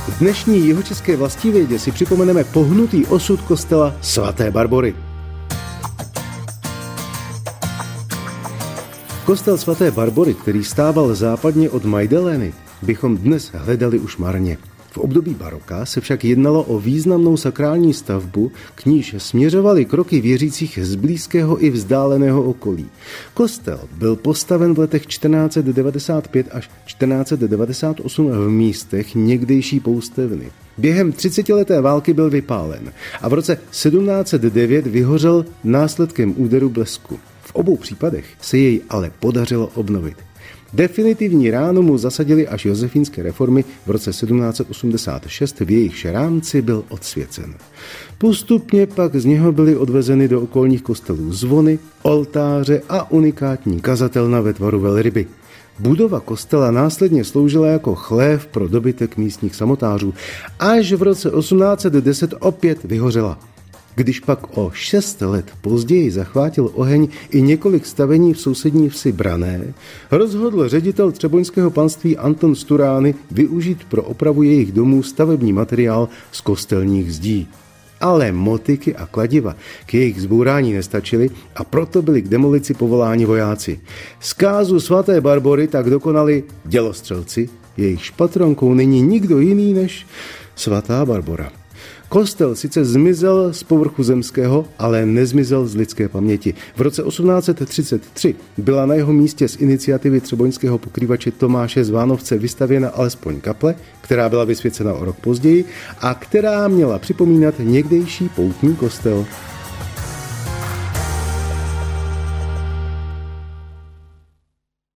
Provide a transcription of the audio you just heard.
V dnešní jihočeské vlastivědě si připomeneme pohnutý osud kostela svaté Barbory. Kostel svaté Barbory, který stával západně od Majdalény, bychom dnes hledali už marně. V období baroka se však jednalo o významnou sakrální stavbu, k níž směřovaly kroky věřících z blízkého i vzdáleného okolí. Kostel byl postaven v letech 1495 až 1498 v místech někdejší poustevny. Během 30leté války byl vypálen a v roce 1709 vyhořel následkem úderu blesku. V obou případech se jej ale podařilo obnovit. Definitivní ránu mu zasadili až josefínské reformy v roce 1786, v jejichž rámci byl odsvěcen. Postupně pak z něho byly odvezeny do okolních kostelů zvony, oltáře a unikátní kazatelna ve tvaru velryby. Budova kostela následně sloužila jako chlév pro dobytek místních samotářů, až v roce 1810 opět vyhořela. Když pak o 6 let později zachvátil oheň i několik stavení v sousední vsi Branné, rozhodl ředitel třeboňského panství Anton Sturány využít pro opravu jejich domů stavební materiál z kostelních zdí. Ale motyky a kladiva k jejich zbourání nestačily a proto byli k demolici povoláni vojáci. Zkázu svaté Barbory tak dokonali dělostřelci, jejichž patronkou není nikdo jiný než svatá Barbora. Kostel sice zmizel z povrchu zemského, ale nezmizel z lidské paměti. V roce 1833 byla na jeho místě z iniciativy třeboňského pokrývače Tomáše z Vánovce vystavěna alespoň kaple, která byla vysvěcena o rok později a která měla připomínat někdejší poutní kostel.